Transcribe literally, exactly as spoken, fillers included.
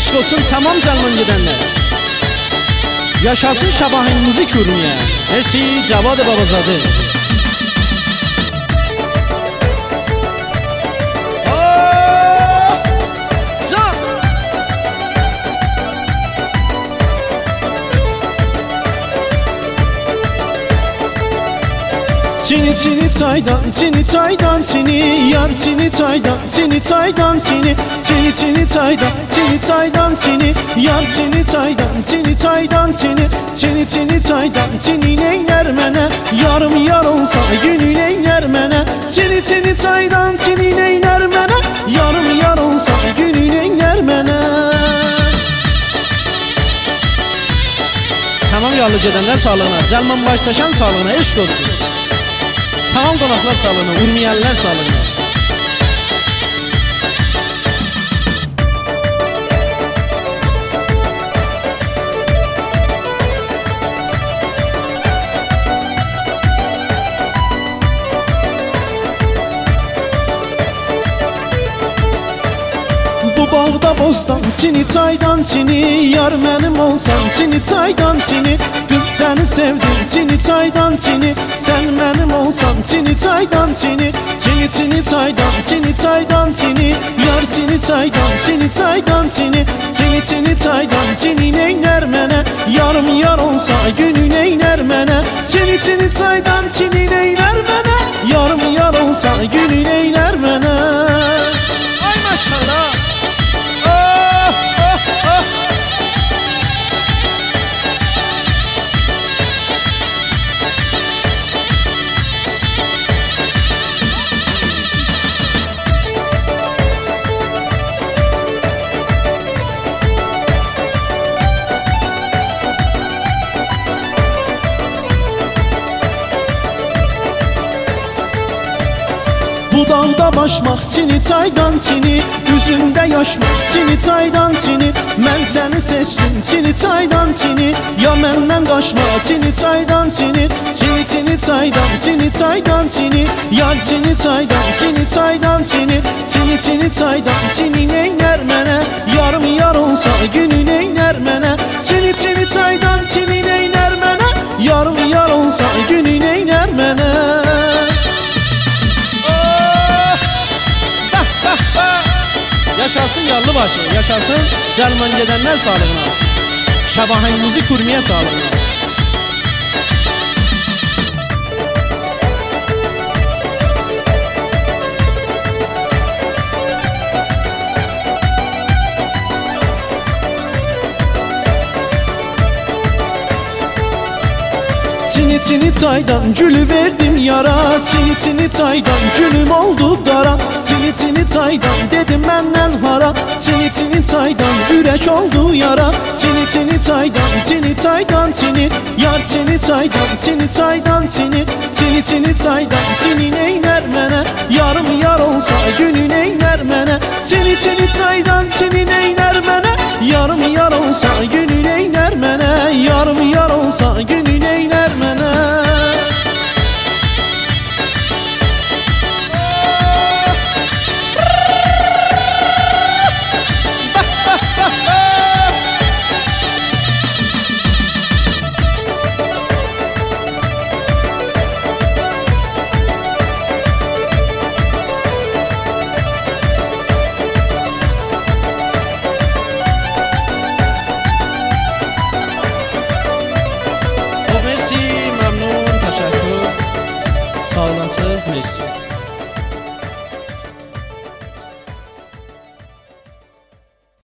Eşq olsun tamam Zalman gedənlər. Yaşasın Şabahin müzik ürünüyə. Mersi Cavad Babazadə. Çini çini çaydan, çini çaydan, çini yar çini çaydan, çini çaydan, çini çini çini çaydan, çini çaydan, çini yar çini çaydan, çini çaydan, çini çini çini çaydan, çini neyler mene, yarım yar olsa günü neyler mene, çini çini çaydan, çini neyler mene, yarım yar olsa günü neyler mene. Tamam yollu gedənlər sağlığına, Zalman başlaşan sağlığına, eşq olsun. Tamam qonaqlar sağlığına, urmiyenlər sağlığına. Bu bağda bostan, çini çaydan, çini yar mənim olsan, çini çaydan, çini kız seni sevdim, çini çaydan, çini sen mənim olsan, çini çaydan, çini çini çini çaydan, çini çaydan, çini yar çini çaydan, çini çaydan, çini çini çini çaydan, çini neyler mənə, yarım yar olsa günü neyler mənə, çini çini çaydan, çini neyler mənə, yarım yar olsa günü neyler mənə. Ay maşallah. Bu dağda başmaq, çini çaydan, çini üzümdə yaşmaq, çini çaydan, çini mən səni seçdim, çini çaydan, çini ya məndən qaçma, çini çaydan, çini çini çini çaydan, çini çaydan, çini yar çini çaydan, çini çaydan, çini çini çini çaydan, çini neylər mənə, yarım yar olsa günü neylər mənə, çini çini çaydan, çini neylər mənə, yarım yar olsa günü neylər mənə. Yaşasın yallı başı, yaşasın Zalman gedənlər sağlığına, Şabahin müzik ürünüyə sağlığına. Çini çini çaydan gülü verdim yara, çini çini çaydan gülüm oldu qara, çini çini çaydan dedim məndən hara, çini çini çaydan ürək oldu yara, çini çini çaydan, çini çaydan, çini yar çini çaydan, çini çaydan, çini çini çini çaydan, çini neylər mənə, yarım yar olsa günü neylər mənə, çini çini çaydan, çini neylər mənə, yarım yar olsa günü neylər mənə, yarım yar olsa günü neylər mənə. Mersi, məmnun, təşəkkür. Sağ olasınız, mersi.